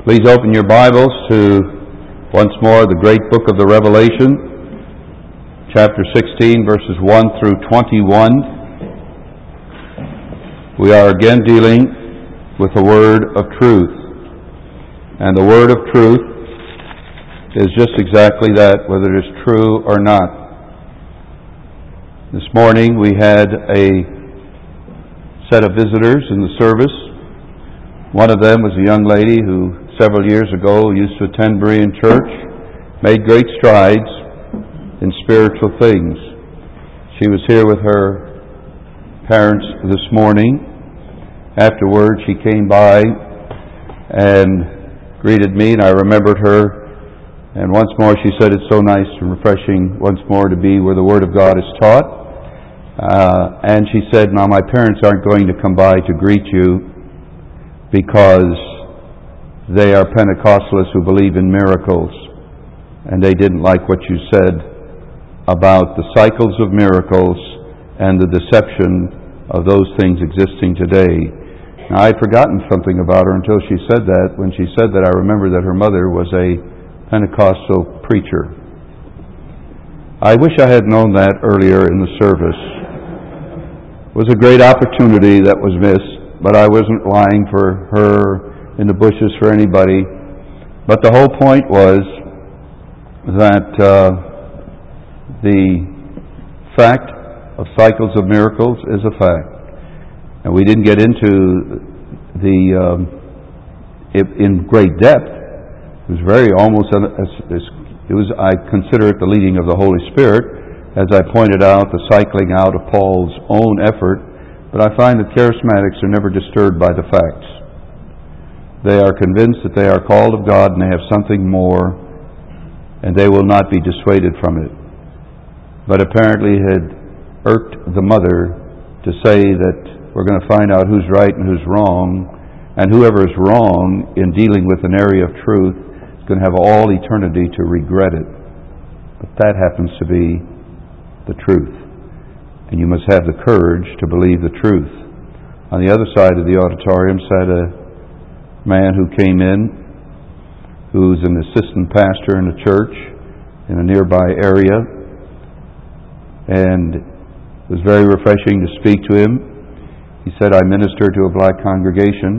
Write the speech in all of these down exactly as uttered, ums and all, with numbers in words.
Please open your Bibles to, once more, the great book of the Revelation, chapter sixteen, verses one through twenty-one. We are again dealing with the word of truth. And the word of truth is just exactly that, whether it is true or not. This morning we had a set of visitors in the service. One of them was a young lady who several years ago used to attend Berean Church, made great strides in spiritual things. She was here with her parents this morning. Afterwards, she came by and greeted me, and I remembered her. And once more, she said, it's so nice and refreshing once more to be where the Word of God is taught. Uh, and she said, now my parents aren't going to come by to greet you because they are Pentecostalists who believe in miracles, and they didn't like what you said about the cycles of miracles and the deception of those things existing today. Now, I'd forgotten something about her until she said that. When she said that, I remembered that her mother was a Pentecostal preacher. I wish I had known that earlier in the service. It was a great opportunity that was missed, but I wasn't lying for her in the bushes for anybody. But the whole point was that uh, the fact of cycles of miracles is a fact. And we didn't get into the um, it, in great depth. It was very almost, it was, I consider it the leading of the Holy Spirit, as I pointed out, the cycling out of Paul's own effort. But I find that charismatics are never disturbed by the facts. They are convinced that they are called of God and they have something more, and they will not be dissuaded from it. But apparently it had irked the mother to say that we're going to find out who's right and who's wrong, and whoever is wrong in dealing with an area of truth is going to have all eternity to regret it. But that happens to be the truth. And you must have the courage to believe the truth. On the other side of the auditorium sat a man who came in, who's an assistant pastor in a church in a nearby area, and it was very refreshing to speak to him. He said, I minister to a black congregation,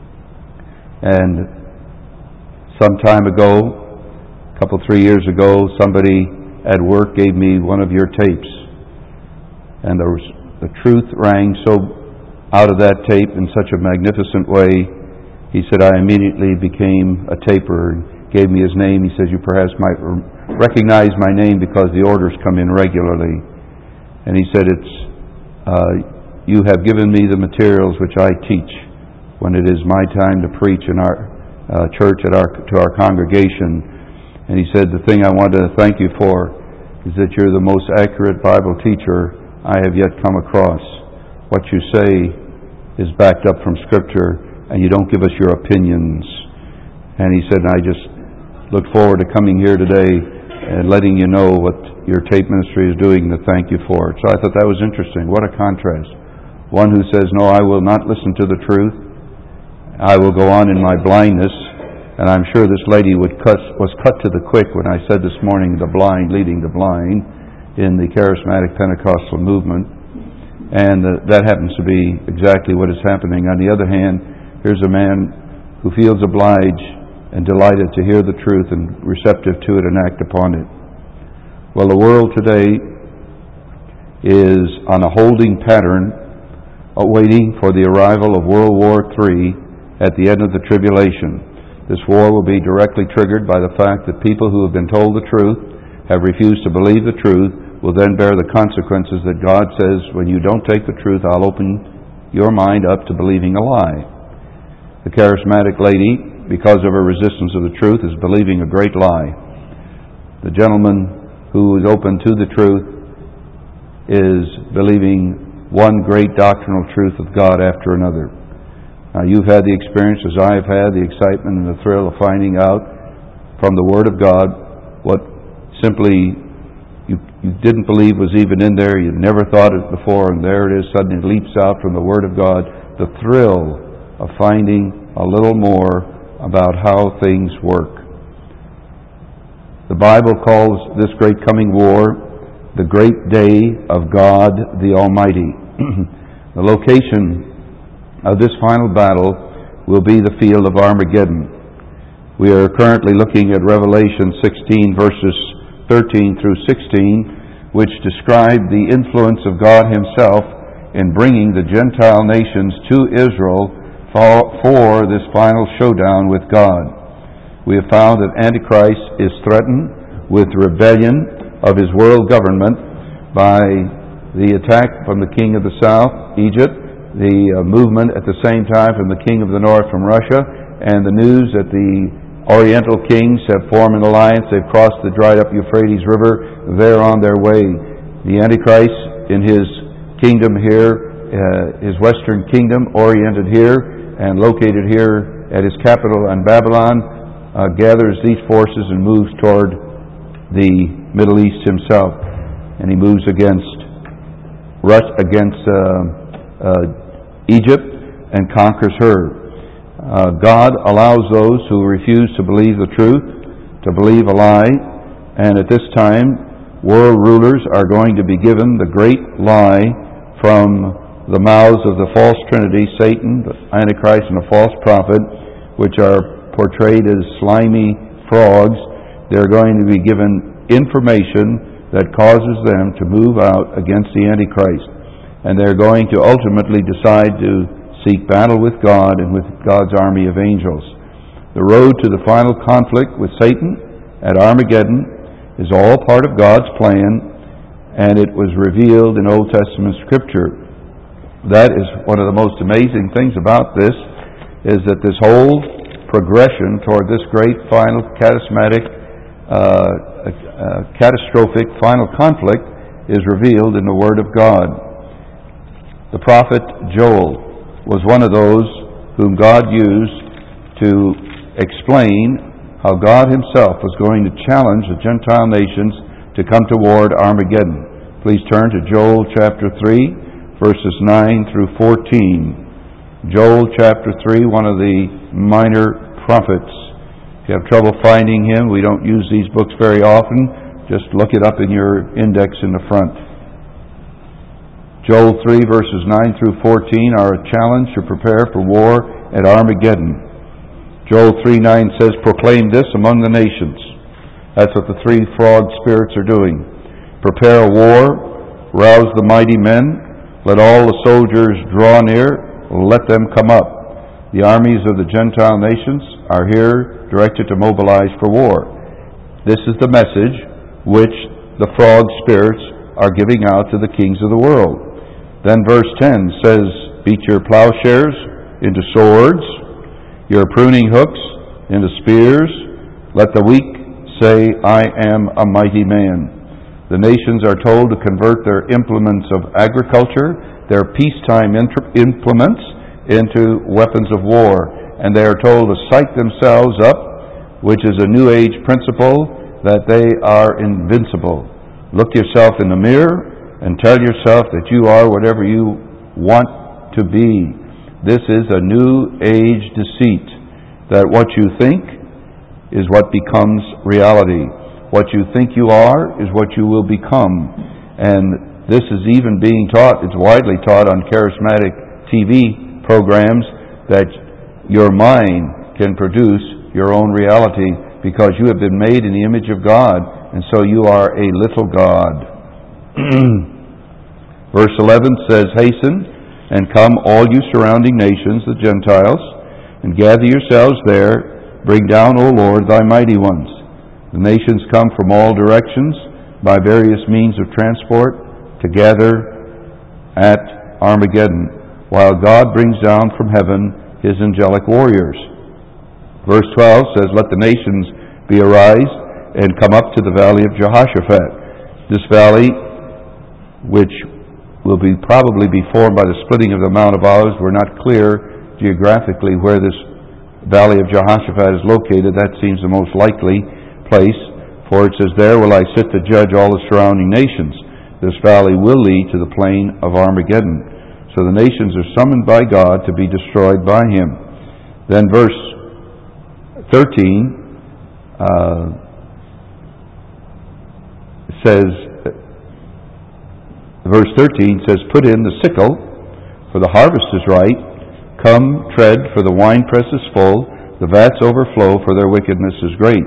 and some time ago, a couple, three years ago, somebody at work gave me one of your tapes, and there was, the truth rang so out of that tape in such a magnificent way. He said, I immediately became a taper and gave me his name. He says, you perhaps might recognize my name because the orders come in regularly. And he said, it's uh, you have given me the materials which I teach when it is my time to preach in our uh, church at our to our congregation. And he said, the thing I want to thank you for is that you're the most accurate Bible teacher I have yet come across. What you say is backed up from Scripture, and you don't give us your opinions. And he said, I just look forward to coming here today and letting you know what your tape ministry is doing to thank you for it. So I thought that was interesting. What a contrast. One who says, no, I will not listen to the truth. I will go on in my blindness. And I'm sure this lady would cut, was cut to the quick when I said this morning, the blind leading the blind in the charismatic Pentecostal movement. And uh, that happens to be exactly what is happening. On the other hand, here's a man who feels obliged and delighted to hear the truth and receptive to it and act upon it. Well, the world today is on a holding pattern, awaiting for the arrival of World War Three at the end of the tribulation. This war will be directly triggered by the fact that people who have been told the truth, have refused to believe the truth, will then bear the consequences that God says, when you don't take the truth, I'll open your mind up to believing a lie. The charismatic lady, because of her resistance of the truth, is believing a great lie. The gentleman who is open to the truth is believing one great doctrinal truth of God after another. Now, you've had the experience, as I have had, the excitement and the thrill of finding out from the Word of God what simply you, you didn't believe was even in there, you never thought it before, and there it is, suddenly it leaps out from the Word of God. The thrill of finding a little more about how things work. The Bible calls this great coming war the great day of God the Almighty. The location of this final battle will be the field of Armageddon. We are currently looking at Revelation sixteen, verses thirteen through sixteen, which describe the influence of God Himself in bringing the Gentile nations to Israel for, for this final showdown with God. We have found that Antichrist is threatened with rebellion of his world government by the attack from the king of the south, Egypt, the uh, movement at the same time from the king of the north, from Russia, and the news that the Oriental kings have formed an alliance. They've crossed the dried up Euphrates River. They're on their way. The Antichrist in his kingdom here, uh, his western kingdom, oriented here and located here at his capital in Babylon, uh, gathers these forces and moves toward the Middle East himself. And he moves against Rus against uh, uh, Egypt and conquers her. Uh, God allows those who refuse to believe the truth to believe a lie, and at this time world rulers are going to be given the great lie from the mouths of the false trinity, Satan, the Antichrist, and the false prophet, which are portrayed as slimy frogs. They're going to be given information that causes them to move out against the Antichrist, and they're going to ultimately decide to seek battle with God and with God's army of angels. The road to the final conflict with Satan at Armageddon is all part of God's plan, and it was revealed in Old Testament Scripture. That is one of the most amazing things about this, is that this whole progression toward this great final charismatic, uh, uh, catastrophic final conflict is revealed in the Word of God. The prophet Joel was one of those whom God used to explain how God Himself was going to challenge the Gentile nations to come toward Armageddon. Please turn to Joel chapter three, verses nine through fourteen. Joel chapter three, one of the minor prophets. If you have trouble finding him, we don't use these books very often. Just look it up in your index in the front. Joel three, verses nine through fourteen are a challenge to prepare for war at Armageddon. Joel three nine says, "Proclaim this among the nations." That's what the three frog spirits are doing. "Prepare a war, rouse the mighty men, let all the soldiers draw near, let them come up." The armies of the Gentile nations are here directed to mobilize for war. This is the message which the frog spirits are giving out to the kings of the world. Then verse ten says, "Beat your plowshares into swords, your pruning hooks into spears. Let the weak say, I am a mighty man." The nations are told to convert their implements of agriculture, their peacetime implements, into weapons of war. And they are told to psych themselves up, which is a New Age principle, that they are invincible. Look yourself in the mirror and tell yourself that you are whatever you want to be. This is a New Age deceit, that what you think is what becomes reality. What you think you are is what you will become. And this is even being taught, it's widely taught on charismatic T V programs, that your mind can produce your own reality because you have been made in the image of God, and so you are a little God. Verse eleven says, "Hasten and come, all you surrounding nations, the Gentiles, and gather yourselves there. Bring down, O Lord, thy mighty ones." The nations come from all directions by various means of transport to gather at Armageddon, while God brings down from heaven His angelic warriors. Verse twelve says, "Let the nations be arise and come up to the valley of Jehoshaphat." This valley, which will be probably be formed by the splitting of the Mount of Olives. We're not clear geographically where this valley of Jehoshaphat is located. That seems the most likely place, for it says, "There will I sit to judge all the surrounding nations." This valley will lead to the plain of Armageddon. So the nations are summoned by God to be destroyed by Him. Then verse thirteen uh, says, verse thirteen says, "Put in the sickle, for the harvest is ripe. Come, tread, for the winepress is full. The vats overflow, for their wickedness is great."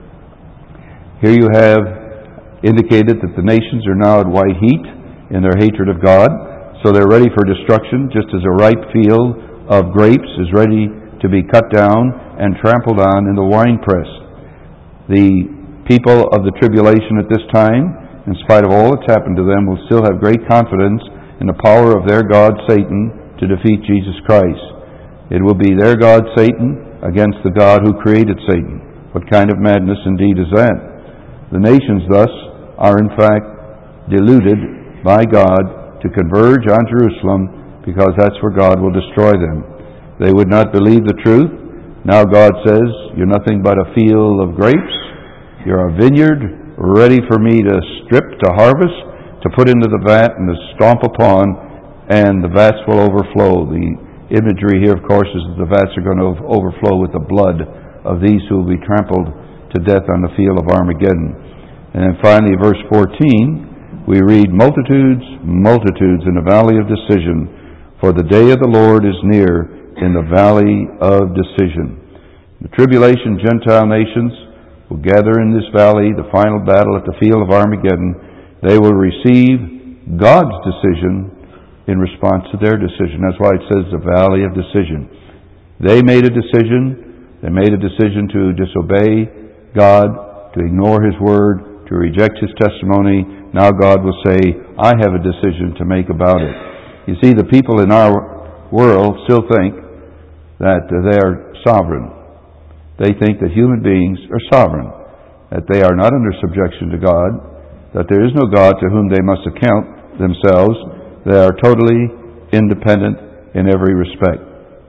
Here you have indicated that the nations are now at white heat in their hatred of God, so they're ready for destruction, just as a ripe field of grapes is ready to be cut down and trampled on in the winepress. The people of the tribulation at this time, in spite of all that's happened to them, will still have great confidence in the power of their god Satan to defeat Jesus Christ. It will be their god Satan against the God who created Satan. What kind of madness indeed is that? The nations thus are in fact deluded by God to converge on Jerusalem, because that's where God will destroy them. They would not believe the truth. Now God says, "You're nothing but a field of grapes. You're a vineyard ready for me to strip, to harvest, to put into the vat and to stomp upon, and the vats will overflow." The imagery here, of course, is that the vats are going to overflow with the blood of these who will be trampled to death on the field of Armageddon. And then finally, verse fourteen, we read, "Multitudes, multitudes in the valley of decision, for the day of the Lord is near in the valley of decision." The tribulation Gentile nations will gather in this valley, the final battle at the field of Armageddon. They will receive God's decision in response to their decision. That's why it says the valley of decision. They made a decision. They made a decision to disobey God, to ignore His word, to reject His testimony. Now God will say, "I have a decision to make about it." You see, the people in our world still think that they are sovereign. They think that human beings are sovereign, that they are not under subjection to God, that there is no God to whom they must account themselves. They are totally independent in every respect.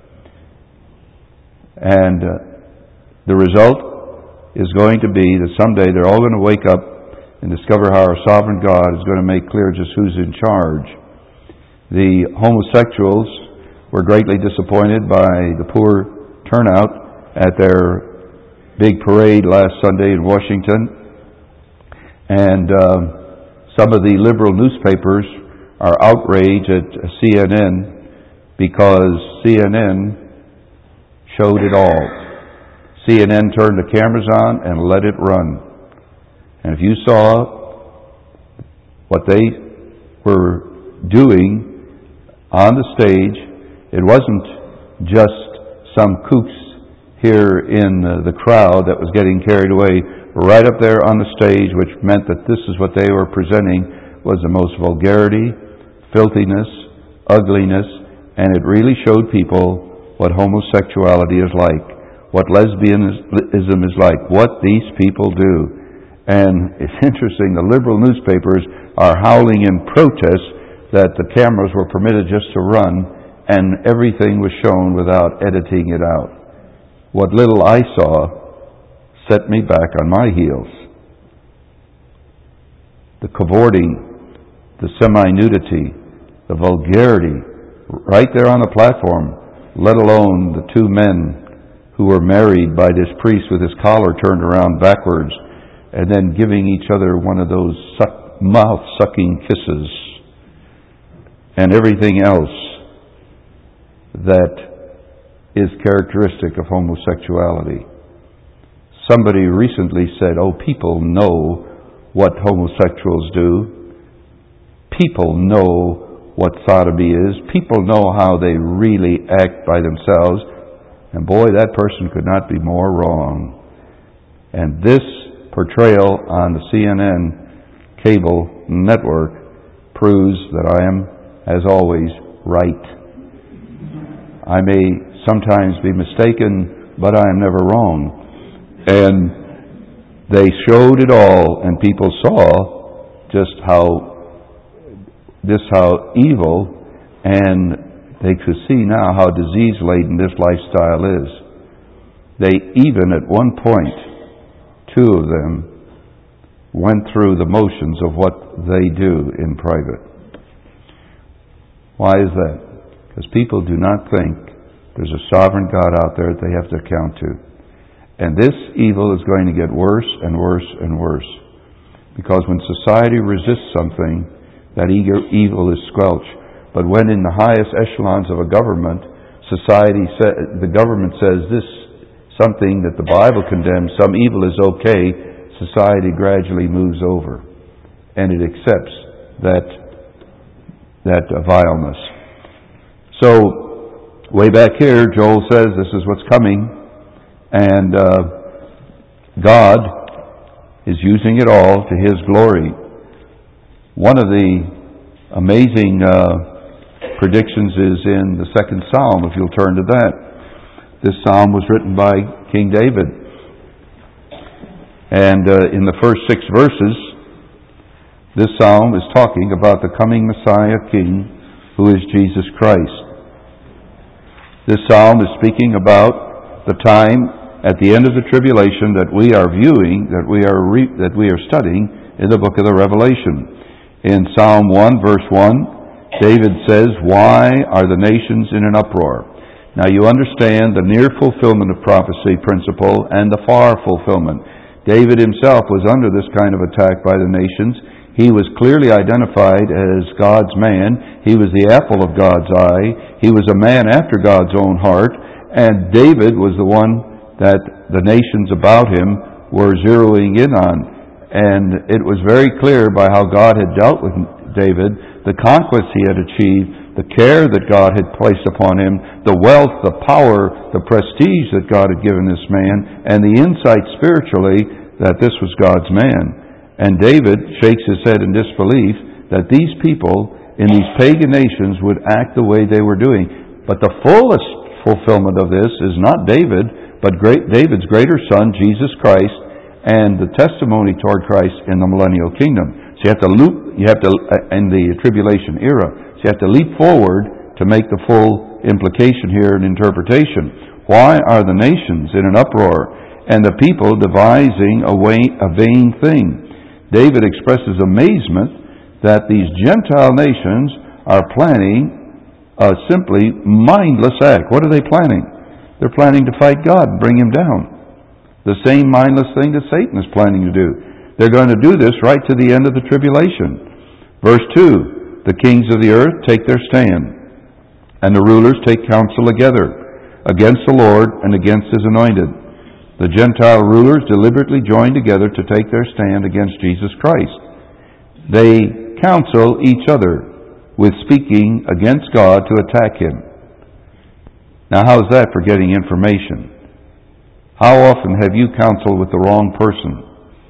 And uh, the result is going to be that someday they're all going to wake up and discover how our sovereign God is going to make clear just who's in charge. The homosexuals were greatly disappointed by the poor turnout at their big parade last Sunday in Washington. And uh, some of the liberal newspapers are outraged at C N N because C N N showed it all. C N N turned the cameras on and let it run. And if you saw what they were doing on the stage, it wasn't just some kooks here in the crowd that was getting carried away. Right up there on the stage, which meant that this is what they were presenting, was the most vulgarity, filthiness, ugliness, and it really showed people what homosexuality is like, what lesbianism is like, what these people do. And it's interesting, the liberal newspapers are howling in protest that the cameras were permitted just to run and everything was shown without editing it out. What little I saw set me back on my heels. The cavorting, the semi-nudity, the vulgarity, right there on the platform, let alone the two men who were married by this priest with his collar turned around backwards and then giving each other one of those suck, mouth-sucking kisses and everything else that is characteristic of homosexuality. Somebody recently said, "Oh, people know what homosexuals do. People know what sodomy is. People know how they really act by themselves." And boy, that person could not be more wrong. And this portrayal on the C N N cable network proves that I am, as always, right. I may sometimes be mistaken, but I am never wrong. And they showed it all, and people saw just how this how evil, and they could see now how disease-laden this lifestyle is. They even at one point, two of them, went through the motions of what they do in private. Why is that? Because people do not think there's a sovereign God out there that they have to account to. And this evil is going to get worse and worse and worse. Because when society resists something, that evil is squelched. But when in the highest echelons of a government, society sa- the government says this something that the Bible condemns, some evil is okay, society gradually moves over. And it accepts that, that uh, vileness. So, way back here, Joel says this is what's coming. And uh, God is using it all to His glory. One of the amazing uh, predictions is in the second Psalm, if you'll turn to that. This Psalm was written by King David. And uh, in the first six verses, this Psalm is talking about the coming Messiah King, who is Jesus Christ. This Psalm is speaking about the time at the end of the tribulation that we are viewing, that we are re- that we are studying in the book of the Revelation. In Psalm one, verse one, David says, "Why are the nations in an uproar?" Now you understand the near fulfillment of prophecy principle and the far fulfillment. David himself was under this kind of attack by the nations. He was clearly identified as God's man. He was the apple of God's eye. He was a man after God's own heart. And David was the one that the nations about him were zeroing in on. And it was very clear by how God had dealt with David, the conquest he had achieved, the care that God had placed upon him, the wealth, the power, the prestige that God had given this man, and the insight spiritually that this was God's man. And David shakes his head in disbelief that these people in these pagan nations would act the way they were doing. But the fullest fulfillment of this is not David, but great, David's greater son, Jesus Christ, and the testimony toward Christ in the millennial kingdom. So you have to loop, you have to, in the tribulation era, so you have to leap forward to make the full implication here and interpretation. Why are the nations in an uproar, and the people devising a, way, a vain thing? David expresses amazement that these Gentile nations are planning a simply mindless act. What are they planning? They're planning to fight God and bring Him down. The same mindless thing that Satan is planning to do. They're going to do this right to the end of the tribulation. Verse two, the kings of the earth take their stand, and the rulers take counsel together against the Lord and against His anointed. The Gentile rulers deliberately join together to take their stand against Jesus Christ. They counsel each other with speaking against God to attack Him. Now, how's that for getting information? How often have you counseled with the wrong person?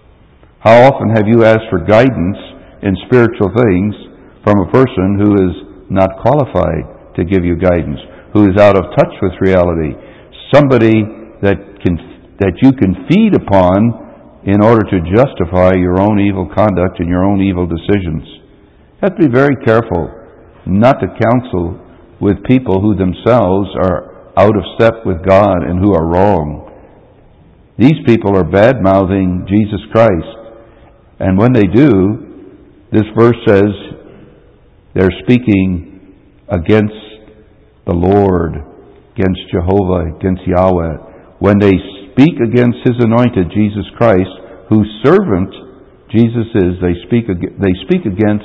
How often have you asked for guidance in spiritual things from a person who is not qualified to give you guidance, who is out of touch with reality, somebody that can that you can feed upon in order to justify your own evil conduct and your own evil decisions? You have to be very careful not to counsel with people who themselves are out of step with God and who are wrong. These people are bad-mouthing Jesus Christ. And when they do, this verse says they're speaking against the Lord, against Jehovah, against Yahweh. When they speak against His anointed, Jesus Christ, whose servant Jesus is, they speak, they speak against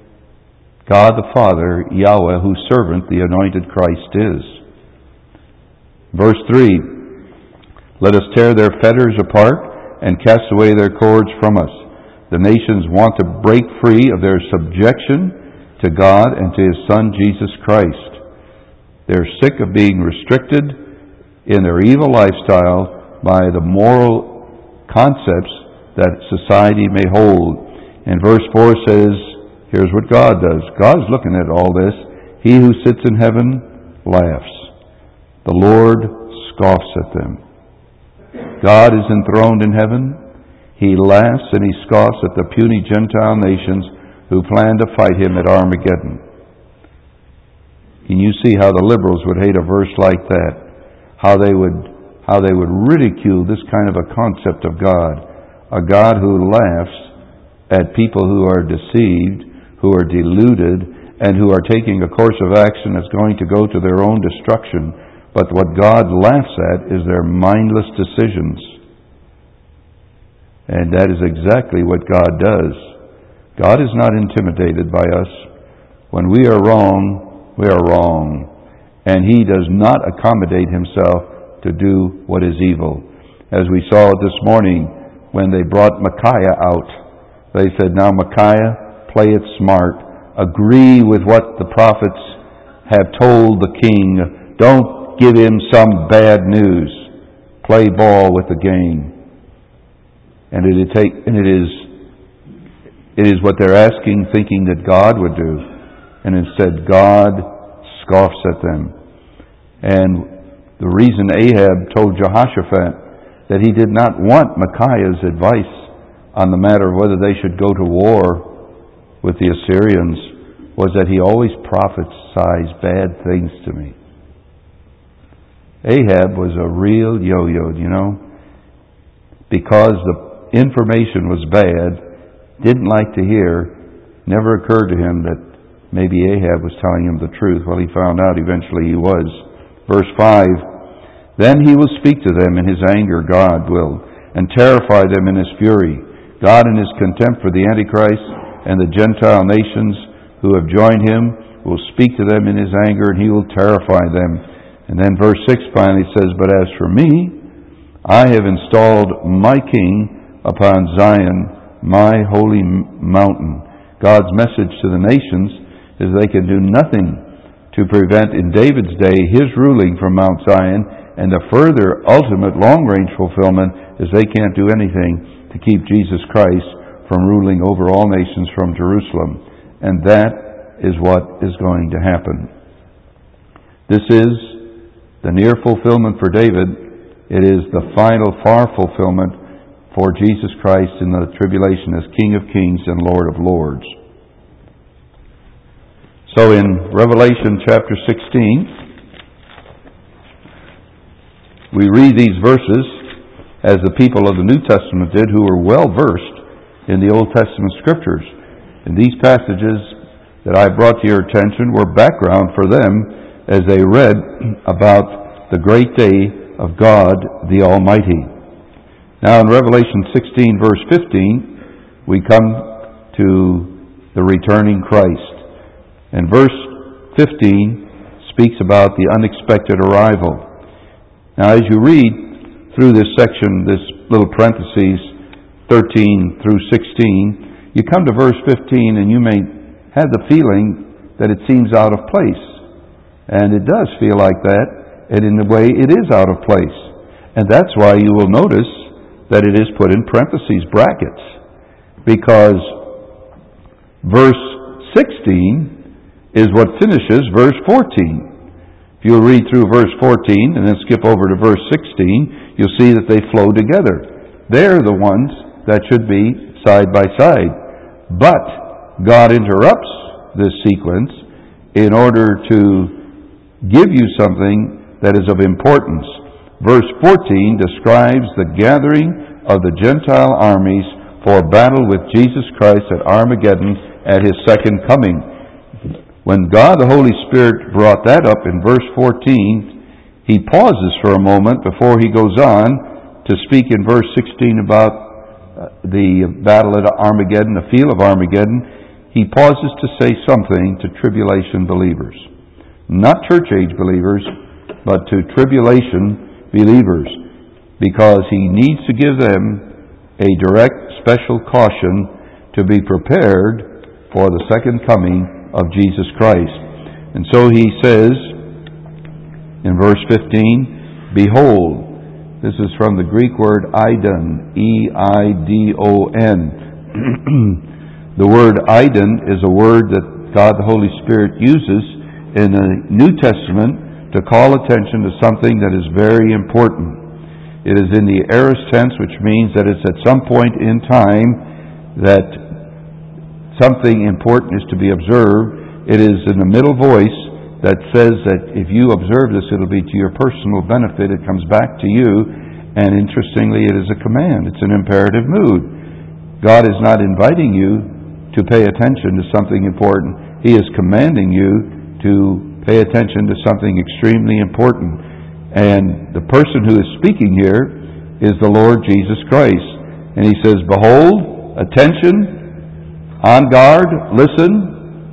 God the Father, Yahweh, whose servant the anointed Christ is. Verse three, let us tear their fetters apart and cast away their cords from us. The nations want to break free of their subjection to God and to His Son, Jesus Christ. They're sick of being restricted in their evil lifestyle by the moral concepts that society may hold. And verse four says, here's what God does. God's looking at all this. He who sits in heaven laughs. The Lord scoffs at them. God is enthroned in heaven. He laughs and He scoffs at the puny Gentile nations who plan to fight Him at Armageddon. And you see how the liberals would hate a verse like that. How they would, how they would ridicule this kind of a concept of God. A God who laughs at people who are deceived, who are deluded, and who are taking a course of action that's going to go to their own destruction. But what God laughs at is their mindless decisions. And that is exactly what God does. God is not intimidated by us. When we are wrong, we are wrong. And He does not accommodate Himself to do what is evil. As we saw this morning when they brought Micaiah out, they said, now Micaiah, play it smart. Agree with what the prophets have told the king. Don't give him some bad news. Play ball with the game. And it, take, and it is it is what they're asking, thinking that God would do. And instead God scoffs at them. And the reason Ahab told Jehoshaphat that he did not want Micaiah's advice on the matter of whether they should go to war with the Assyrians was that he always prophesies bad things to me. Ahab was a real yo-yo, you know, because the information was bad, didn't like to hear, never occurred to him that maybe Ahab was telling him the truth. Well, he found out eventually he was. Verse five, then he will speak to them in his anger, God will, and terrify them in his fury. God in his contempt for the Antichrist and the Gentile nations who have joined him will speak to them in his anger, and he will terrify them. And then verse six finally says, but as for me, I have installed my king upon Zion, my holy mountain. God's message to the nations is they can do nothing to prevent in David's day his ruling from Mount Zion, and the further ultimate long-range fulfillment is they can't do anything to keep Jesus Christ from ruling over all nations from Jerusalem. And that is what is going to happen. This is the near fulfillment for David. It is the final far fulfillment for Jesus Christ in the tribulation as King of Kings and Lord of Lords. So in Revelation chapter sixteen, we read these verses as the people of the New Testament did, who were well versed in the Old Testament Scriptures. And these passages that I brought to your attention were background for them as they read about the great day of God the Almighty. Now in Revelation sixteen verse fifteen, we come to the returning Christ. And verse fifteen speaks about the unexpected arrival. Now as you read through this section, this little parentheses, thirteen through sixteen, you come to verse fifteen and you may have the feeling that it seems out of place. And it does feel like that, and in a way it is out of place. And that's why you will notice that it is put in parentheses, brackets, because verse sixteen is what finishes verse fourteen. If you'll read through verse fourteen and then skip over to verse sixteen, you'll see that they flow together. They're the ones that should be side by side. But God interrupts this sequence in order to give you something that is of importance. Verse fourteen describes the gathering of the Gentile armies for battle with Jesus Christ at Armageddon at His second coming. When God the Holy Spirit brought that up in verse fourteen, He pauses for a moment before He goes on to speak in verse sixteen about the battle at Armageddon, the field of Armageddon. He pauses to say something to tribulation believers. Not church age believers, but to tribulation believers, because He needs to give them a direct special caution to be prepared for the second coming of Jesus Christ. And so He says in verse fifteen, behold, this is from the Greek word eidon, E I D O N. The word eidon is a word that God the Holy Spirit uses in the New Testament to call attention to something that is very important. It is in the aorist tense, which means that it's at some point in time that something important is to be observed. It is in the middle voice that says that if you observe this, it'll be to your personal benefit. It comes back to you, and interestingly, it is a command. It's an imperative mood. God is not inviting you to pay attention to something important. He is commanding you to pay attention to something extremely important. And the person who is speaking here is the Lord Jesus Christ. And he says, behold, attention, on guard, listen,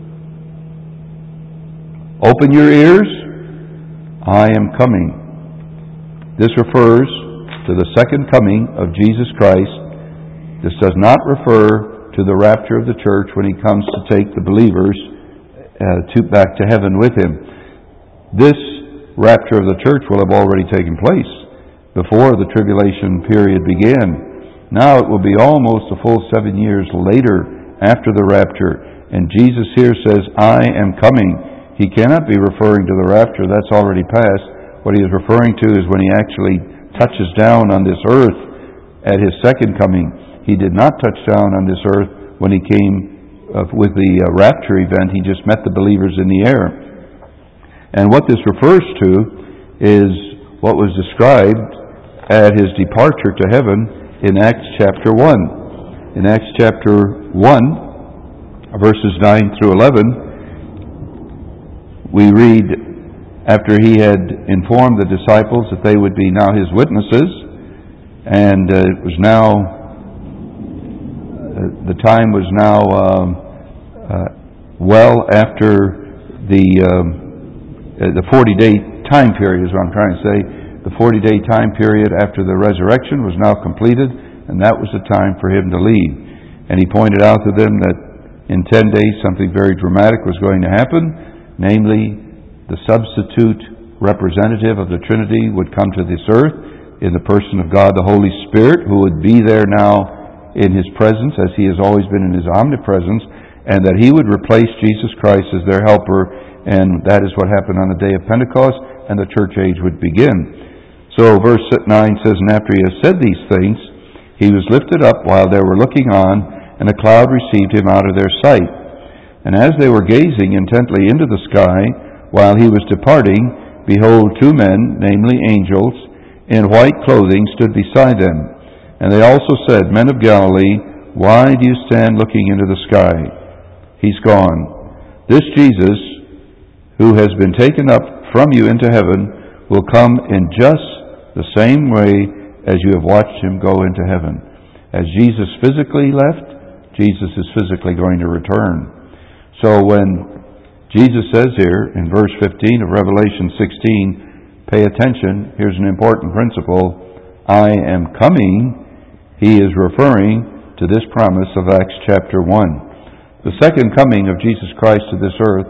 open your ears, I am coming. This refers to the second coming of Jesus Christ. This does not refer to the rapture of the church when he comes to take the believers uh, to, back to heaven with him. This rapture of the church will have already taken place before the tribulation period began. Now it will be almost a full seven years later after the rapture. And Jesus here says, I am coming. He cannot be referring to the rapture. That's already passed. What he is referring to is when he actually touches down on this earth at his second coming. He did not touch down on this earth when he came uh, with the uh, rapture event. He just met the believers in the air. And what this refers to is what was described at his departure to heaven in Acts chapter one. In Acts chapter one, verses nine through eleven, we read, after he had informed the disciples that they would be now his witnesses, and uh, it was now the time was now um, uh, well after the um, uh, the forty-day time period is what I'm trying to say. The forty-day time period after the resurrection was now completed, and that was the time for him to leave. And he pointed out to them that in ten days something very dramatic was going to happen, namely the substitute representative of the Trinity would come to this earth in the person of God the Holy Spirit, who would be there now in his presence as he has always been in his omnipresence, and that he would replace Jesus Christ as their helper, and that is what happened on the day of Pentecost, and the church age would begin. So verse nine says, and after he has said these things, he was lifted up while they were looking on, and a cloud received him out of their sight. And as they were gazing intently into the sky, while he was departing, behold, two men, namely angels, in white clothing stood beside them. And they also said, Men of Galilee, why do you stand looking into the sky? He's gone. This Jesus, who has been taken up from you into heaven, will come in just the same way as you have watched him go into heaven. As Jesus physically left, Jesus is physically going to return. So when Jesus says here in verse fifteen of Revelation sixteen, pay attention, here's an important principle, I am coming, he is referring to this promise of Acts chapter one. The second coming of Jesus Christ to this earth,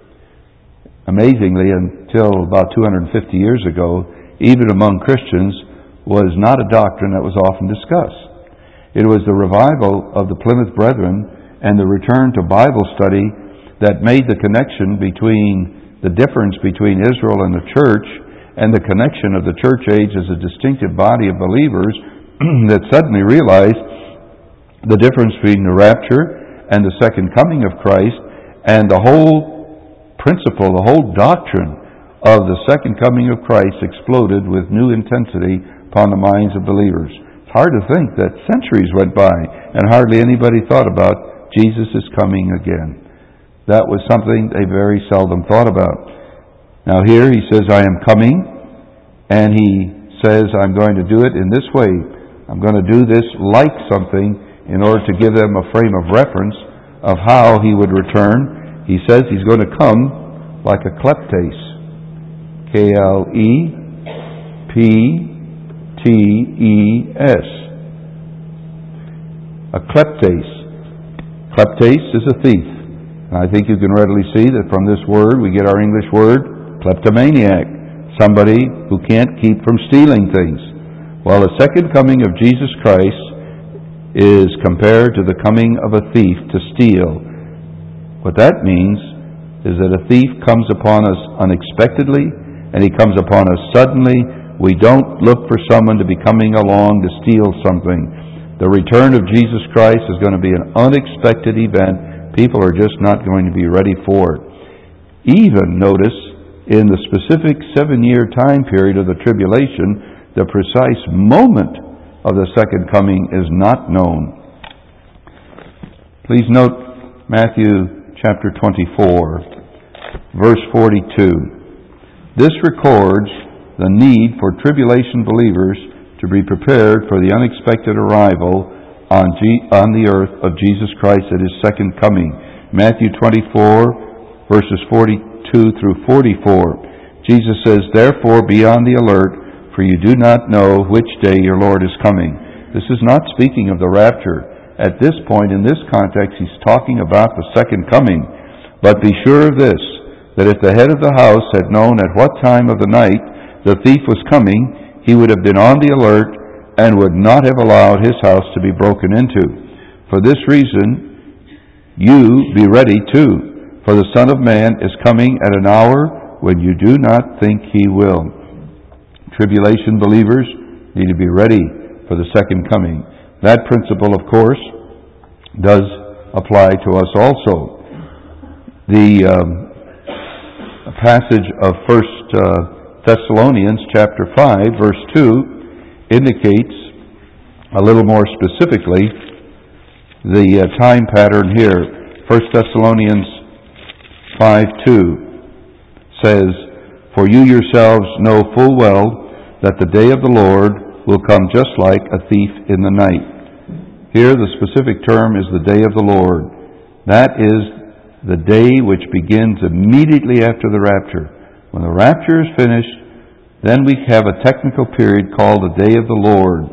amazingly, until about two hundred fifty years ago, even among Christians, was not a doctrine that was often discussed. It was the revival of the Plymouth Brethren and the return to Bible study that made the connection between the difference between Israel and the church, and the connection of the church age as a distinctive body of believers that suddenly realized the difference between the rapture and the second coming of Christ, and the whole principle, the whole doctrine of the second coming of Christ exploded with new intensity upon the minds of believers. It's hard to think that centuries went by and hardly anybody thought about Jesus is coming again. That was something they very seldom thought about. Now here he says, I am coming, and he says, I'm going to do it in this way. I'm going to do this like something in order to give them a frame of reference of how he would return. He says he's going to come like a kleptes. K L E P T E S. A kleptes. Kleptes is a thief. I think you can readily see that from this word we get our English word, kleptomaniac, somebody who can't keep from stealing things. Well, the second coming of Jesus Christ is compared to the coming of a thief to steal. What that means is that a thief comes upon us unexpectedly, and he comes upon us suddenly. We don't look for someone to be coming along to steal something. The return of Jesus Christ is going to be an unexpected event. People are just not going to be ready for it. Even, notice, in the specific seven-year time period of the tribulation, the precise moment of the second coming is not known. Please note Matthew chapter twenty-four, verse forty-two. This records the need for tribulation believers to be prepared for the unexpected arrival on, G- on the earth of Jesus Christ at His second coming. Matthew twenty-four, verses forty-two through forty-four. Jesus says, "Therefore be on the alert, for you do not know which day your Lord is coming." This is not speaking of the rapture. At this point, in this context, He's talking about the second coming. "But be sure of this, that if the head of the house had known at what time of the night the thief was coming, he would have been on the alert and would not have allowed his house to be broken into. For this reason, you be ready too, for the Son of Man is coming at an hour when you do not think He will." Tribulation believers need to be ready for the second coming. That principle, of course, does apply to us also. The um, passage of First uh, Thessalonians chapter five, verse two, indicates a little more specifically the uh, time pattern here. First Thessalonians five two says, "For you yourselves know full well that the day of the Lord will come just like a thief in the night." Here the specific term is the day of the Lord. That is the day which begins immediately after the rapture. When the rapture is finished, then we have a technical period called the day of the Lord.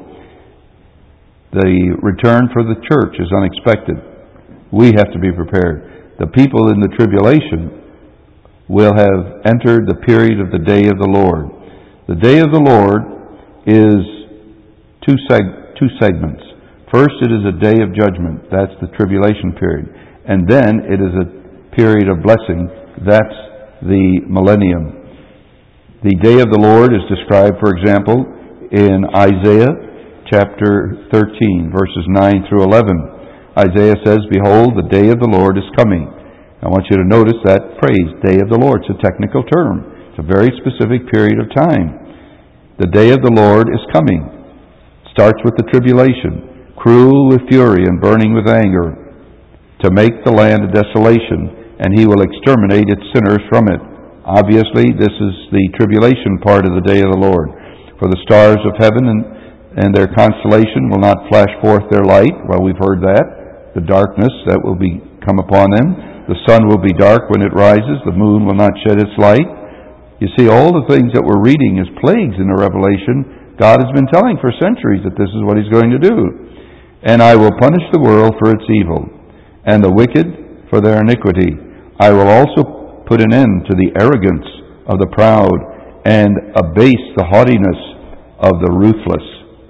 The return for the church is unexpected. We have to be prepared. The people in the tribulation will have entered the period of the day of the Lord. The day of the Lord is two seg- two segments. First, it is a day of judgment. That's the tribulation period. And then it is a period of blessing. That's the millennium. The day of the Lord is described, for example, in Isaiah chapter thirteen, verses nine through eleven. Isaiah says, "Behold, the day of the Lord is coming." I want you to notice that phrase, day of the Lord. It's a technical term. It's a very specific period of time. The day of the Lord is coming. Starts with the tribulation. Cruel with fury and burning with anger, to make the land a desolation, and He will exterminate its sinners from it. Obviously, this is the tribulation part of the day of the Lord. "For the stars of heaven and, and their constellation will not flash forth their light." Well, we've heard that. The darkness that will be come upon them. "The sun will be dark when it rises. The moon will not shed its light." You see, all the things that we're reading as plagues in the Revelation, God has been telling for centuries that this is what He's going to do. "And I will punish the world for its evil, and the wicked for their iniquity. I will also put an end to the arrogance of the proud, and abase the haughtiness of the ruthless."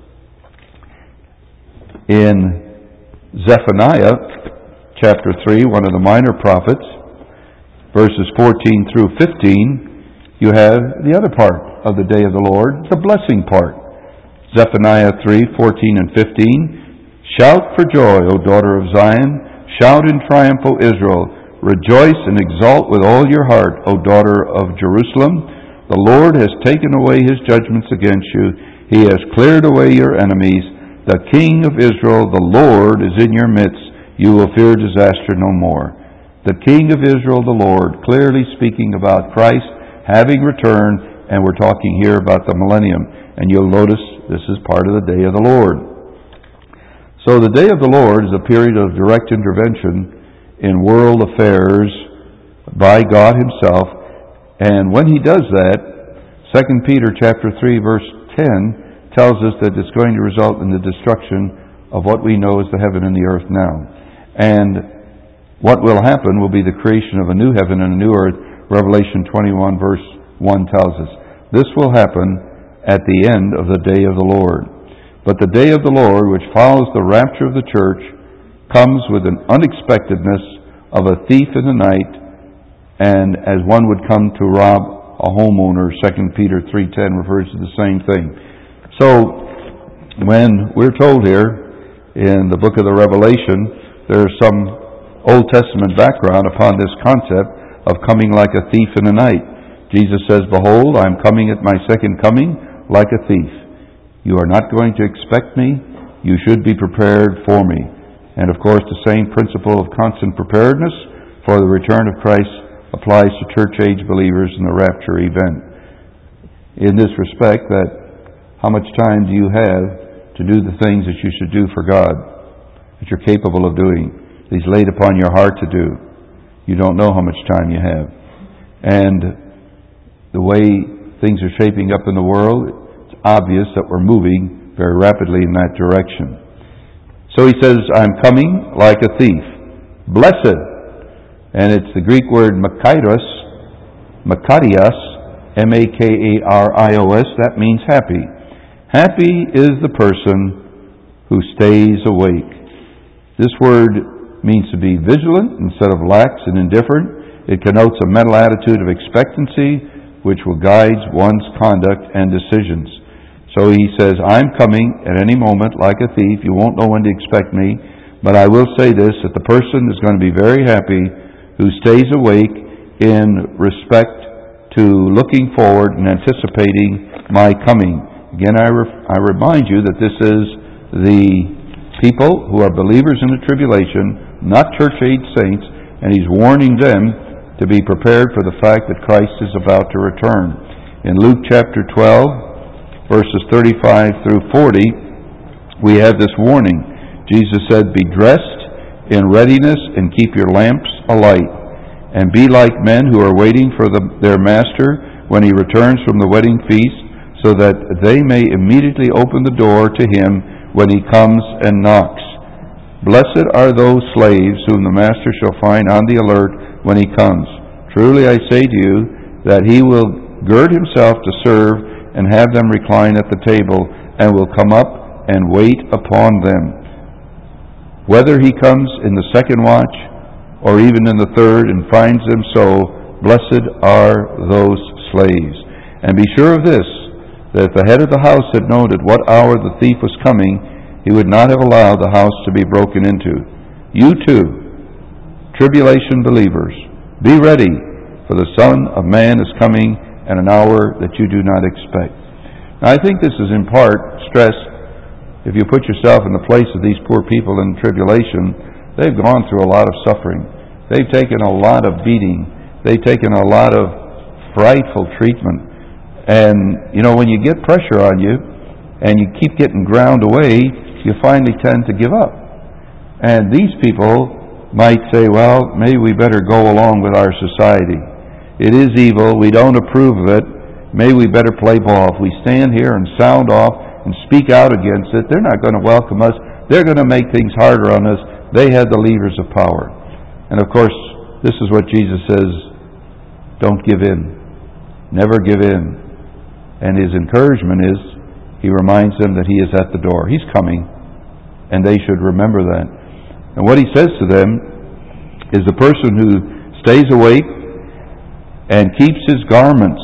In Zephaniah chapter three, one of the minor prophets, verses fourteen through fifteen, you have the other part of the day of the Lord, the blessing part. Zephaniah three, fourteen and fifteen, "Shout for joy, O daughter of Zion. Shout in triumph, O Israel. Rejoice and exult with all your heart, O daughter of Jerusalem. The Lord has taken away His judgments against you. He has cleared away your enemies. The King of Israel, the Lord, is in your midst. You will fear disaster no more." The King of Israel, the Lord, clearly speaking about Christ having returned, and we're talking here about the millennium. And you'll notice this is part of the day of the Lord. So the day of the Lord is a period of direct intervention in world affairs by God Himself. And when He does that, Second Peter chapter three, verse ten tells us that it's going to result in the destruction of what we know as the heaven and the earth now. And what will happen will be the creation of a new heaven and a new earth. Revelation twenty-one, verse one tells us. This will happen at the end of the day of the Lord. But the day of the Lord, which follows the rapture of the church, comes with an unexpectedness of a thief in the night, and as one would come to rob a homeowner. Second Peter three ten refers to the same thing. So, when we're told here in the book of the Revelation, there's some Old Testament background upon this concept of coming like a thief in the night. Jesus says, "Behold, I am coming at my second coming like a thief." You are not going to expect me. You should be prepared for me. And of course, the same principle of constant preparedness for the return of Christ applies to church age believers in the rapture event. In this respect, that how much time do you have to do the things that you should do for God? that you're capable of doing, that He's laid upon your heart to do. You don't know how much time you have. And the way things are shaping up in the world, it's obvious that we're moving very rapidly in that direction. So He says, I'm coming like a thief. Blessed. And it's the Greek word makarios, makarios, M A K A R I O S. That means happy. Happy is the person who stays awake. This word means to be vigilant instead of lax and indifferent. It connotes a mental attitude of expectancy which will guide one's conduct and decisions. So He says, I'm coming at any moment like a thief. You won't know when to expect me. But I will say this, that the person is going to be very happy who stays awake in respect to looking forward and anticipating my coming. Again, I, re- I remind you that this is the people who are believers in the tribulation, not church-age saints, and He's warning them to be prepared for the fact that Christ is about to return. In Luke chapter twelve, verses thirty-five through forty, we have this warning. Jesus said, be dressed in readiness and keep your lamps alight, and be like men who are waiting for the, their master when he returns from the wedding feast, so that they may immediately open the door to him when he comes and knocks. Blessed are those slaves whom the master shall find on the alert when he comes. Truly I say to you that he will gird himself to serve and have them recline at the table, and will come up and wait upon them. Whether he comes in the second watch or even in the third and finds them so, blessed are those slaves. And be sure of this, that if the head of the house had known at what hour the thief was coming, he would not have allowed the house to be broken into. You too, tribulation believers, be ready, for the Son of Man is coming at an hour that you do not expect. Now, I think this is in part stressed. If you put yourself in the place of these poor people in tribulation, they've gone through a lot of suffering. They've taken a lot of beating. They've taken a lot of frightful treatment. And, you know, when you get pressure on you and you keep getting ground away, you finally tend to give up. And these people might say, well, maybe we better go along with our society. It is evil. We don't approve of it. Maybe we better play ball. If we stand here and sound off and speak out against it, they're not going to welcome us. They're going to make things harder on us. They had the levers of power. And of course, this is what Jesus says, don't give in. Never give in. And His encouragement is, He reminds them that He is at the door. He's coming, and they should remember that. And what He says to them is the person who stays awake and keeps his garments.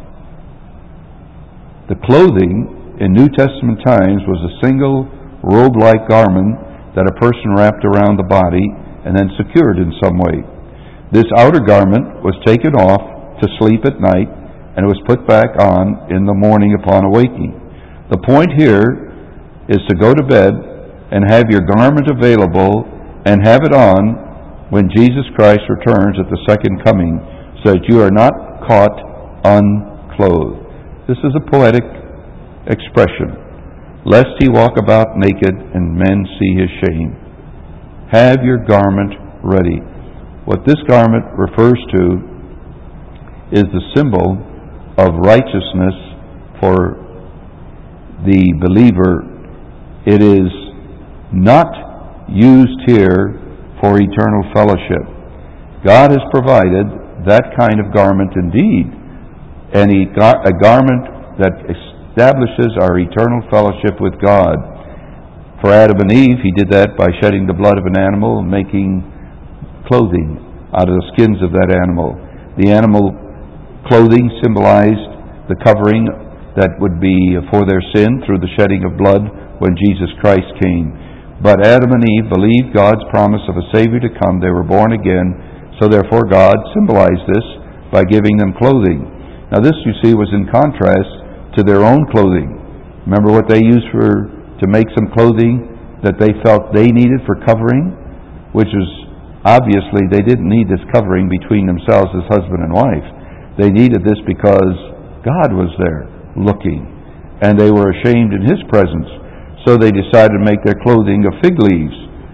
The clothing in New Testament times was a single robe-like garment that a person wrapped around the body and then secured in some way. This outer garment was taken off to sleep at night, and it was put back on in the morning upon awaking. The point here is to go to bed and have your garment available and have it on when Jesus Christ returns at the second coming, so that you are not caught unclothed. This is a poetic expression. Lest he walk about naked and men see his shame. Have your garment ready. What this garment refers to is the symbol of righteousness for the believer. It is not used here for eternal fellowship. God has provided that kind of garment indeed, and he got a garment that establishes our eternal fellowship with God. For Adam and Eve, He did that by shedding the blood of an animal and making clothing out of the skins of that animal. The animal clothing symbolized the covering that would be for their sin through the shedding of blood when Jesus Christ came. But Adam and Eve believed God's promise of a Savior to come. They were born again. So therefore God symbolized this by giving them clothing. Now this, you see, was in contrast to their own clothing. Remember what they used for to make some clothing that they felt they needed for covering? Which is, obviously, they didn't need this covering between themselves as husband and wife. They needed this because God was there looking, and they were ashamed in His presence. So they decided to make their clothing of fig leaves.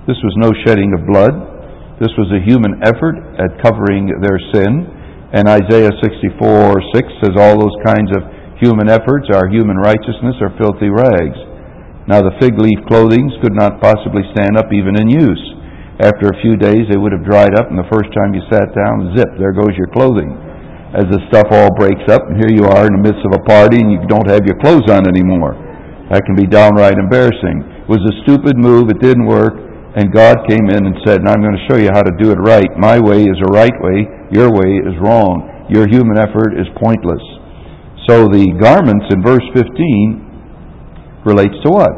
This was no shedding of blood. This was a human effort at covering their sin. And Isaiah sixty-four six says all those kinds of human efforts, our human righteousness, are filthy rags. Now the fig leaf clothings could not possibly stand up even in use. After a few days they would have dried up, and the first time you sat down, zip, there goes your clothing. As the stuff all breaks up, and here you are in the midst of a party, and you don't have your clothes on anymore. That can be downright embarrassing. It was a stupid move, it didn't work, and God came in and said, "Now I'm going to show you how to do it right. My way is a right way, your way is wrong. Your human effort is pointless." So the garments in verse fifteen relates to what?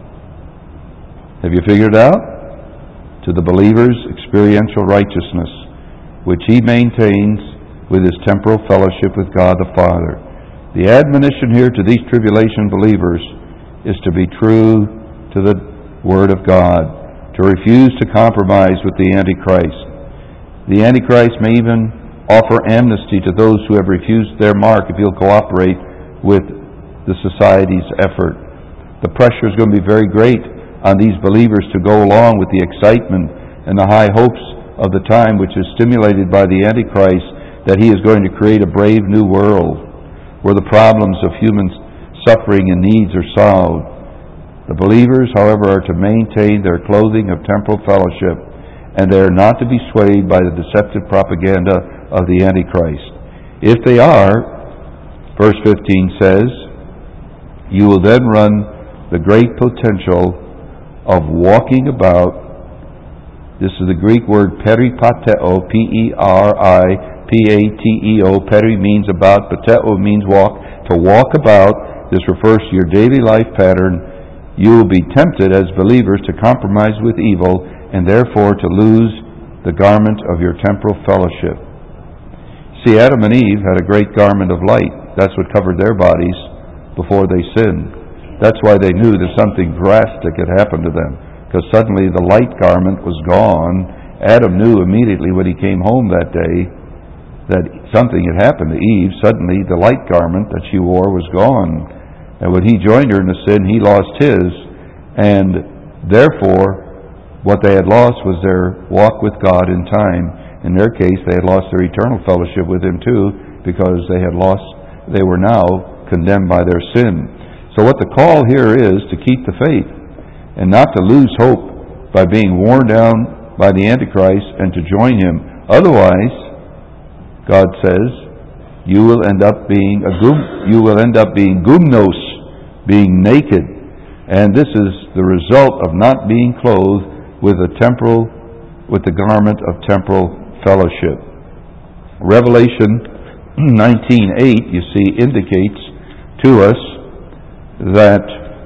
Have you figured it out? To the believer's experiential righteousness, which he maintains with his temporal fellowship with God the Father. The admonition here to these tribulation believers is to be true to the Word of God, to refuse to compromise with the Antichrist. The Antichrist may even offer amnesty to those who have refused their mark if he'll cooperate with the society's effort. The pressure is going to be very great on these believers to go along with the excitement and the high hopes of the time, which is stimulated by the Antichrist, that he is going to create a brave new world where the problems of human suffering and needs are solved. The believers, however, are to maintain their clothing of temporal fellowship, and they are not to be swayed by the deceptive propaganda of the Antichrist. If they are, verse fifteen says, you will then run the great potential of walking about. This is the Greek word peripateo, P E R I P A T E O. Peri means about, pateo means walk. To walk about, this refers to your daily life pattern. You will be tempted as believers to compromise with evil and therefore to lose the garment of your temporal fellowship. See, Adam and Eve had a great garment of light. That's what covered their bodies before they sinned. That's why they knew that something drastic had happened to them, because suddenly the light garment was gone. Adam knew immediately when he came home that day that something had happened to Eve. Suddenly the light garment that she wore was gone. And when he joined her in the sin, he lost his. And therefore, what they had lost was their walk with God in time. In their case, they had lost their eternal fellowship with Him too, because they had lost, they were now condemned by their sin. So what the call here is to keep the faith and not to lose hope by being worn down by the Antichrist and to join him. Otherwise, God says, you will end up being a gum, you will end up being gumnos, being naked. And this is the result of not being clothed with a temporal, with the garment of temporal fellowship. Revelation nineteen eight, you see, indicates to us that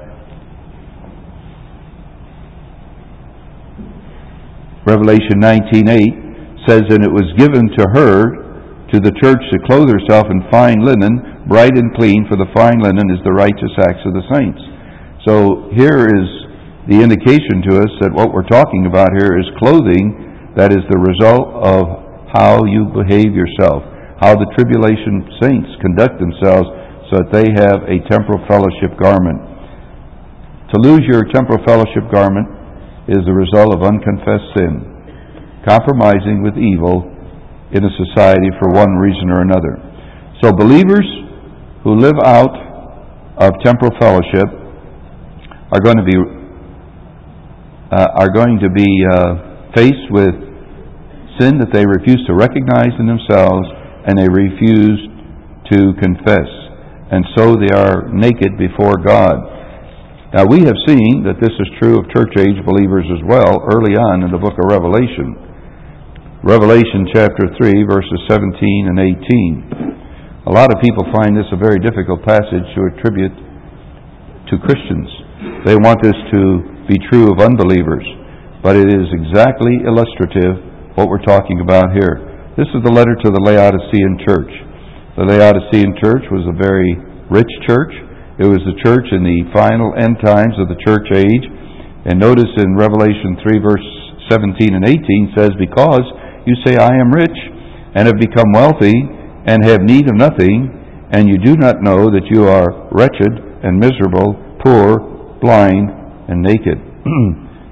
Revelation nineteen eight says, and it was given to her, to the church, to clothe herself in fine linen, bright and clean, for the fine linen is the righteous acts of the saints. So here is the indication to us that what we're talking about here is clothing that is the result of how you behave yourself, how the tribulation saints conduct themselves so that they have a temporal fellowship garment. To lose your temporal fellowship garment is the result of unconfessed sin, compromising with evil in a society for one reason or another. So believers who live out of temporal fellowship are going to be uh, are going to be uh, faced with sin that they refuse to recognize in themselves, and they refuse to confess, and so they are naked before God. Now we have seen that this is true of church age believers as well early on in the book of Revelation. Revelation chapter three, verses seventeen and eighteen. A lot of people find this a very difficult passage to attribute to Christians. They want this to be true of unbelievers, but it is exactly illustrative what we're talking about here. This is the letter to the Laodicean church. The Laodicean church was a very rich church. It was the church in the final end times of the church age. And notice in Revelation three, verse seventeen and eighteen says, because you say, I am rich, and have become wealthy, and have need of nothing, and you do not know that you are wretched and miserable, poor, blind, and naked.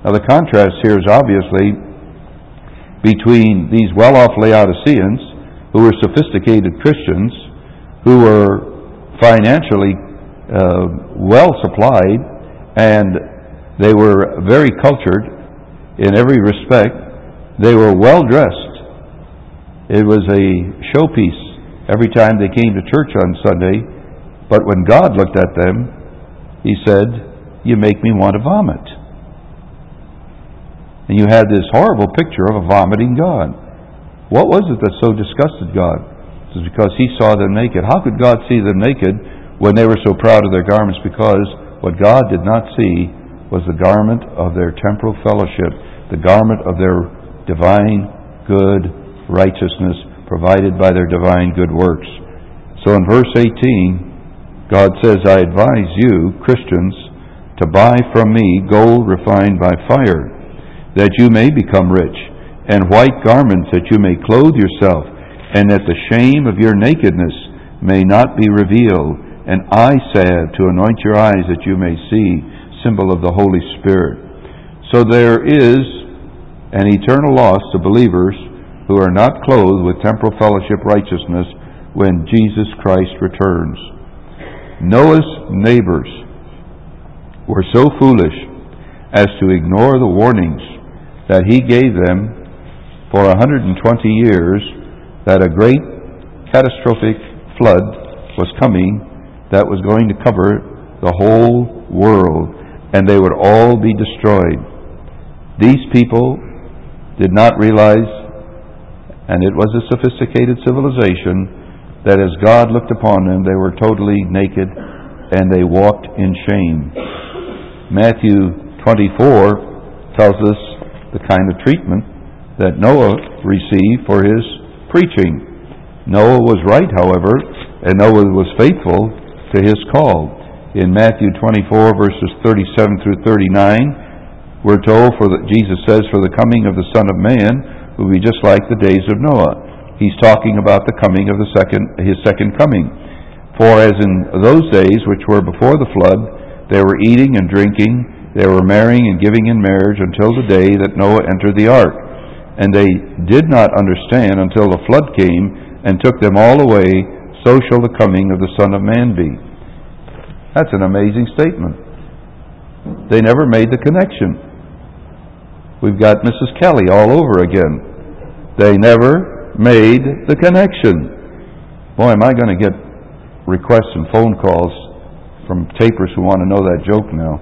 Now the contrast here is obviously between these well-off Laodiceans, who were sophisticated Christians, who were financially uh, well supplied, and they were very cultured in every respect. They were well dressed. It was a showpiece every time they came to church on Sunday, but when God looked at them, He said, "You make me want to vomit." And you had this horrible picture of a vomiting God. What was it that so disgusted God? It was because He saw them naked. How could God see them naked when they were so proud of their garments? Because what God did not see was the garment of their temporal fellowship, the garment of their divine good righteousness provided by their divine good works. So in verse eighteen, God says, "I advise you, Christians, to buy from me gold refined by fire, that you may become rich, and white garments that you may clothe yourself, and that the shame of your nakedness may not be revealed, and eye salve to anoint your eyes that you may see," symbol of the Holy Spirit. So there is an eternal loss to believers who are not clothed with temporal fellowship righteousness when Jesus Christ returns. Noah's neighbors were so foolish as to ignore the warnings that he gave them for one hundred twenty years that a great catastrophic flood was coming that was going to cover the whole world, and they would all be destroyed. These people did not realize, and it was a sophisticated civilization, that as God looked upon them, they were totally naked and they walked in shame. Matthew twenty-four tells us the kind of treatment that Noah received for his preaching. Noah was right, however, and Noah was faithful to his call. In Matthew twenty-four, verses thirty-seven through thirty-nine, we're told, for the, Jesus says, "For the coming of the Son of Man will be just like the days of Noah." He's talking about the coming of the second, his second coming. "For as in those days which were before the flood, they were eating and drinking, they were marrying and giving in marriage until the day that Noah entered the ark. And they did not understand until the flood came and took them all away, so shall the coming of the Son of Man be." That's an amazing statement. They never made the connection. We've got Missus Kelly all over again. They never made the connection. Boy, am I going to get requests and phone calls from tapers who want to know that joke now.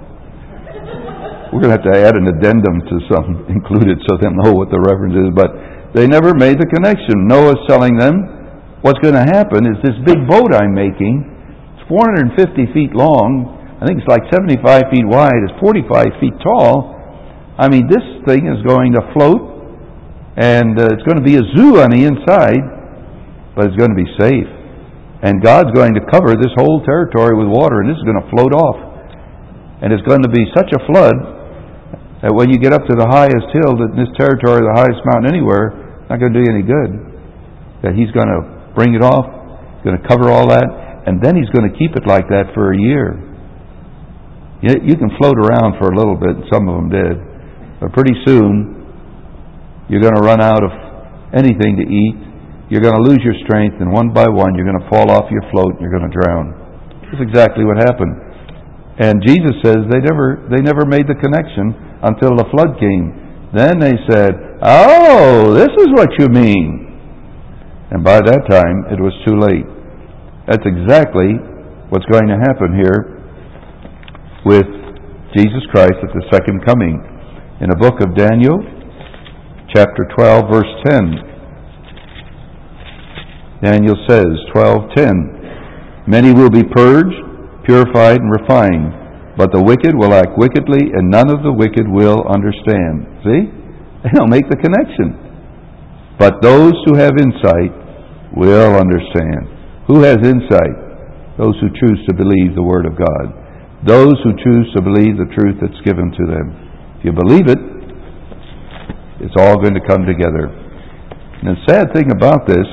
We're going to have to add an addendum to some included so they'll know what the reference is. But they never made the connection. Noah's telling them, what's going to happen is this big boat I'm making, it's four hundred fifty feet long, I think it's like seventy-five feet wide, it's forty-five feet tall. I mean, this thing is going to float, and uh, it's going to be a zoo on the inside, but it's going to be safe. And God's going to cover this whole territory with water, and this is going to float off. And it's going to be such a flood that when you get up to the highest hill, that in this territory, the highest mountain anywhere, it's not going to do you any good. That He's going to bring it off, He's going to cover all that, and then He's going to keep it like that for a year. You, you can float around for a little bit, some of them did, but pretty soon you're going to run out of anything to eat. You're going to lose your strength, and one by one you're going to fall off your float and you're going to drown. That's exactly what happened. And Jesus says they never they never made the connection until the flood came. Then they said, "Oh, this is what you mean." And by that time it was too late. That's exactly what's going to happen here with Jesus Christ at the second coming. In the book of Daniel, chapter twelve, verse ten, Daniel says, twelve ten, "Many will be purged, purified, and refined, but the wicked will act wickedly, and none of the wicked will understand." See? They don't make the connection. But those who have insight will understand. Who has insight? Those who choose to believe the Word of God. Those who choose to believe the truth that's given to them. If you believe it, it's all going to come together. And the sad thing about this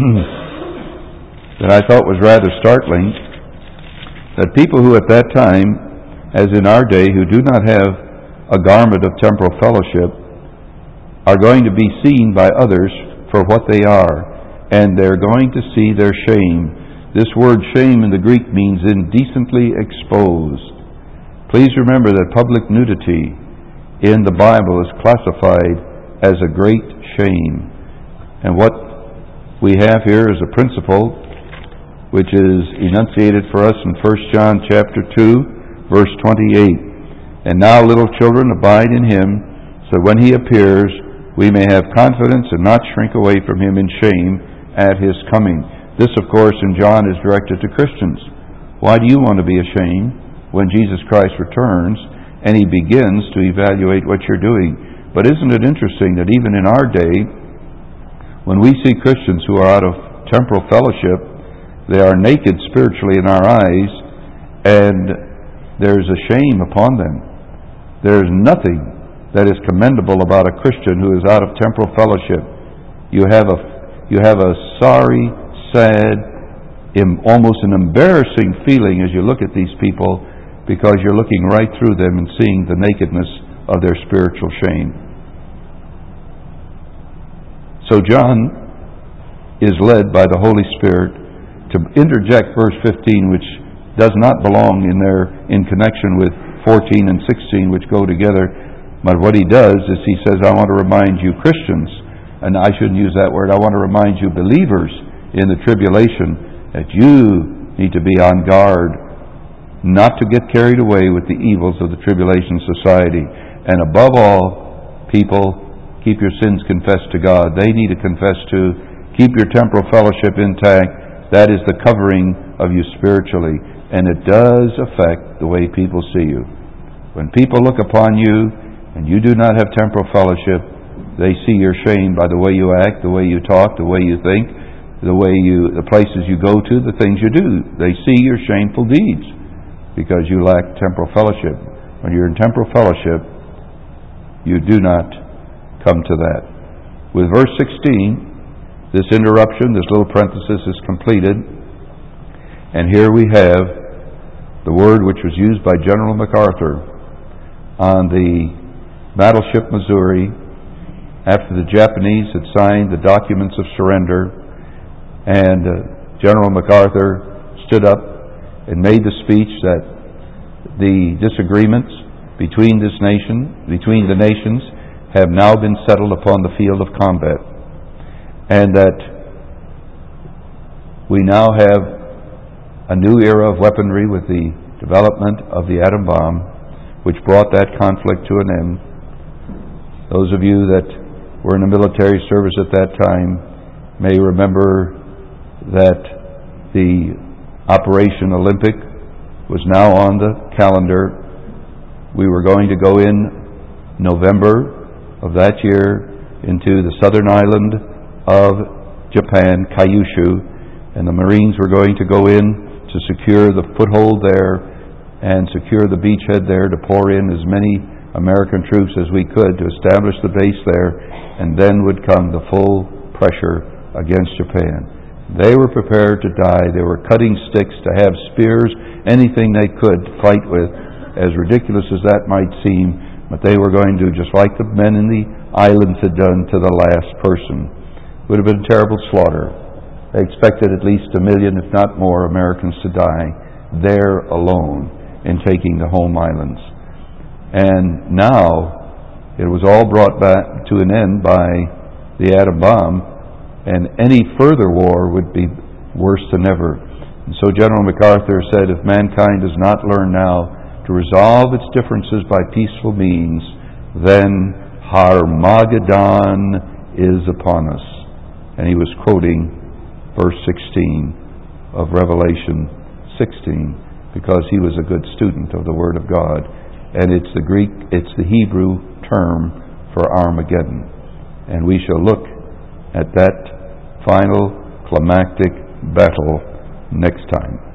that I thought was rather startling, that people who at that time, as in our day, who do not have a garment of temporal fellowship, are going to be seen by others for what they are, and they're going to see their shame. This word shame in the Greek means indecently exposed. Please remember that public nudity in the Bible is classified as a great shame. And what we have here is a principle which is enunciated for us in First John chapter two, verse twenty-eight. And now, little children, abide in him, so when he appears, we may have confidence and not shrink away from him in shame at his coming. This, of course, in John is directed to Christians. Why do you want to be ashamed when Jesus Christ returns and he begins to evaluate what you're doing? But isn't it interesting that even in our day, when we see Christians who are out of temporal fellowship, they are naked spiritually in our eyes, and there's a shame upon them. There's nothing that is commendable about a Christian who is out of temporal fellowship. You have a you have a sorry, sad, im, almost an embarrassing feeling as you look at these people, because you're looking right through them and seeing the nakedness of their spiritual shame. So John is led by the Holy Spirit to interject verse fifteen, which does not belong in there in connection with fourteen and sixteen, which go together. But what he does is he says, I want to remind you Christians, and I shouldn't use that word, I want to remind you believers in the tribulation that you need to be on guard not to get carried away with the evils of the tribulation society. And above all, people, keep your sins confessed to God. They need to confess to. Keep your temporal fellowship intact. That is the covering of you spiritually. And it does affect the way people see you. When people look upon you and you do not have temporal fellowship, they see your shame by the way you act, the way you talk, the way you think, the way you, the places you go to, the things you do. They see your shameful deeds because you lack temporal fellowship. When you're in temporal fellowship, you do not come to that. With verse sixteen, this interruption, this little parenthesis is completed, and here we have the word which was used by General MacArthur on the battleship Missouri after the Japanese had signed the documents of surrender, and uh, General MacArthur stood up and made the speech that the disagreements between this nation, between the nations, have now been settled upon the field of combat, and that we now have a new era of weaponry with the development of the atom bomb, which brought that conflict to an end. Those of you that were in the military service at that time may remember that the Operation Olympic was now on the calendar. We were going to go in November of that year into the southern island of Japan, Kyushu, and the Marines were going to go in to secure the foothold there and secure the beachhead there, to pour in as many American troops as we could to establish the base there, and then would come the full pressure against Japan. They were prepared to die. They were cutting sticks to have spears, anything they could to fight with, as ridiculous as that might seem, but they were going to, just like the men in the islands had done to the last person. It would have been a terrible slaughter. They expected at least a million, if not more, Americans to die there alone in taking the home islands. And now it was all brought back to an end by the atom bomb, and any further war would be worse than ever. And so General MacArthur said, if mankind does not learn now to resolve its differences by peaceful means, then Harmageddon is upon us. And he was quoting verse sixteen of Revelation sixteen, because he was a good student of the Word of God. And it's the Greek, it's the Hebrew term for Armageddon. And we shall look at that final climactic battle next time.